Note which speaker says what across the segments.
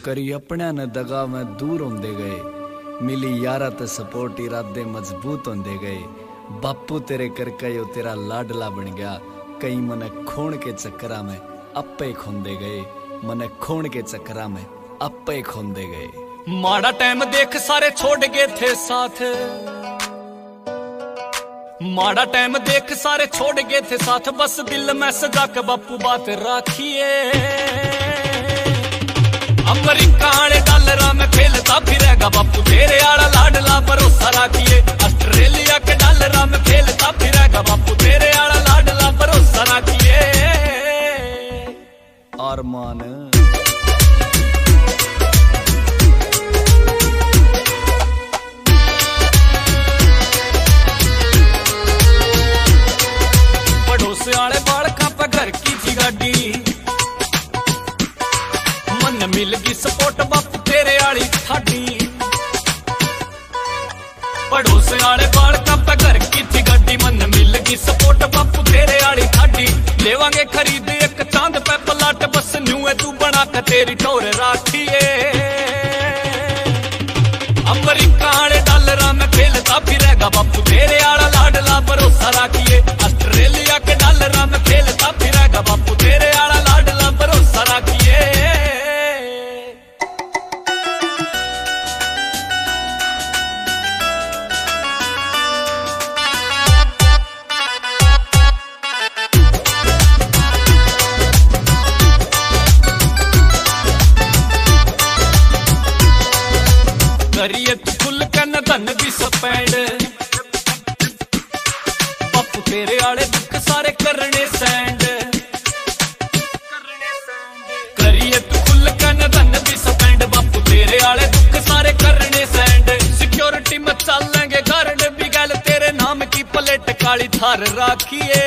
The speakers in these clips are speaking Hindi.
Speaker 1: करी अपने ने दगा में दूर होंदे गए, मिली यारा ते सपोर्ट इरादे मजबूत होंदे गए। बापू तेरे करके यो तेरा लाडला बन गया, कई मने खोण के चक्करा में अपे खोंदे गए, मने खोण के चक्करा में अपे खोंदे गए।
Speaker 2: माड़ा टाइम देख सारे छोड़ गए थे साथ, माड़ा टाइम देख सारे छोड़ गए थे साथ, बस दिल में सजा के बापू बात राखिए। अमरीका आले डॉलरा में खेलता फिरेगा बापू तेरे आला लाडला भरोसा राखिए। ऑस्ट्रेलिया के डॉलरा में खेलता फिरेगा बापू तेरे आला लाडला भरोसा राखिए।
Speaker 1: अरमान
Speaker 2: पड़ोस आले बालका पे घर की थी गाड़ी, मन मिल गई सपोर्ट बापू तेरे आली थाडी। पड़ोस आले बालका पे घर की थी गाड़ी, मन मिल गई सपोर्ट बापू तेरे आली थाडी। लेवांगे खरीद एक चांद पे पलाट, बस न्यू है तू बना के तेरी टोर राखिए। अमरीका आले डॉलरा में खेलता फिरेगा बापू तेरे आला लाडला भरोसा राखिए। ऑस्ट्रेलिया के डॉलरा में खेलता फिरेगा बापू तेरे आला लाडला भरोसा राखिए। करिए तू खुल के न धन भी स्पेंड, बापू तेरे आले दुख सारे करने सैंड। करिए तू खुल के न धन भी स्पेंड, बापू तेरे आले दुख सारे करने सैंड। सिक्योरिटी में चलेंगे गार्ड भी गल, तेरे नाम की प्लेट काली थार राखिए।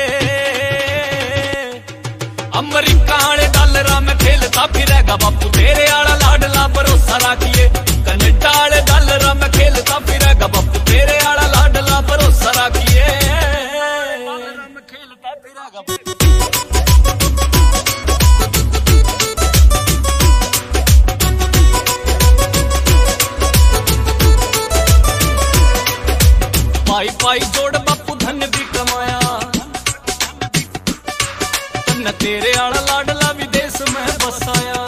Speaker 2: अमरीका आले डॉलरा में खेलता फिरेगा बापू तेरे आला लाडला भरोसा राखिए। कनाडा आले डॉलरा में खेलता फिरेगा बापू तेरे आला लाडला भरोसा राखिए। खेलता फिरेगा पाई पाई जोड़ बापू धन भी कमाया, तन तेरे आला लाडला विदेश में बसाया।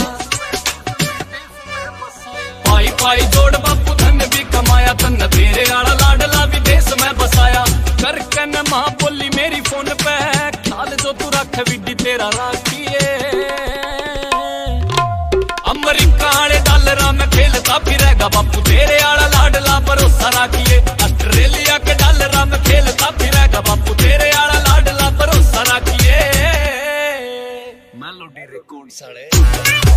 Speaker 2: पाई पाई जोड़ बापू धन भी कमाया, तन तेरे आला लाडला विदेश में बसाया। करके न मां बोली मेरी फोन पे, ख्याल जो तू रख विडी तेरा राखिए। अमरीका आले डॉलरा में खेलता फिरेगा बापू तेरे आला लाडला भरोसा राखिए। ऑस्ट्रेलिया के डॉलरा में खेलता फिरेगा बापू तेरे आला लाडला भरोसा राखिए।
Speaker 1: मेलोडी रिकॉर्ड्स वाले